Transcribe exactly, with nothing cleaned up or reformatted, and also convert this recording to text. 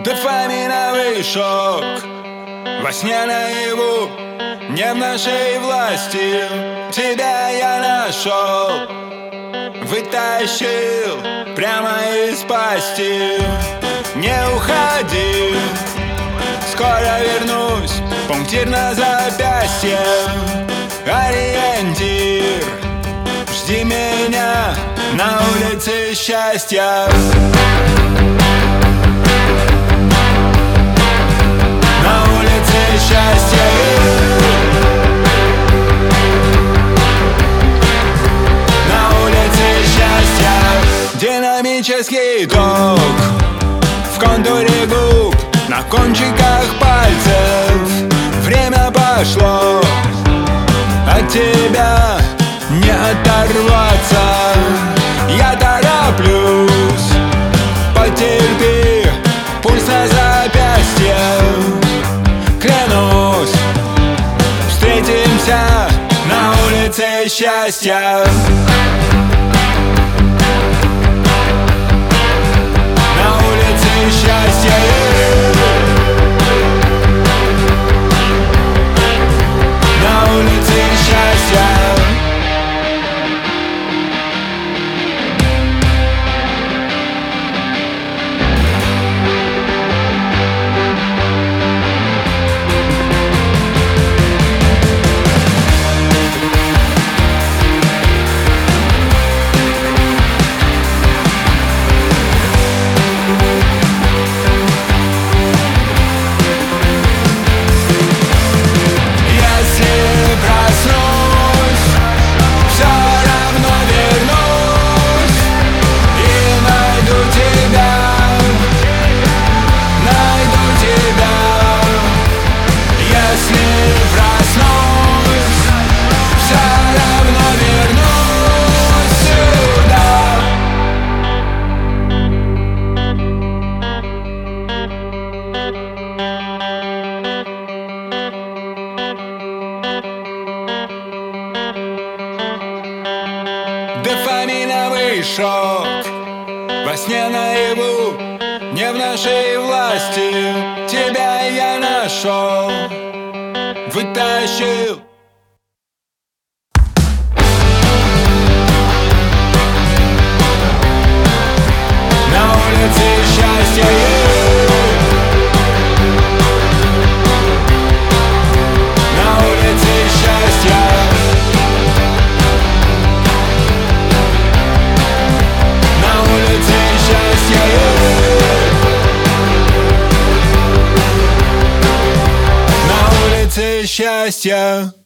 Дофаминовый шок во сне наяву, не в нашей власти. Тебя я нашел, вытащил прямо из пасти. Не уходи, скоро вернусь, пунктир на запястье, ориентир. Жди меня на улице счастья. На улице счастья. На улице счастья. Динамический ток в контуре губ, на кончиках пальцев. Время пошло, от тебя не оторваться. Я тороплюсь, потерпи, пульс на запястье. Клянусь, встретимся на улице счастья. На улице счастья. На улице счастья. Дофаминовый шок во сне наяву, не в нашей власти. Тебя я нашел, вытащил. На улице счастья. На улице счастья. Счастья.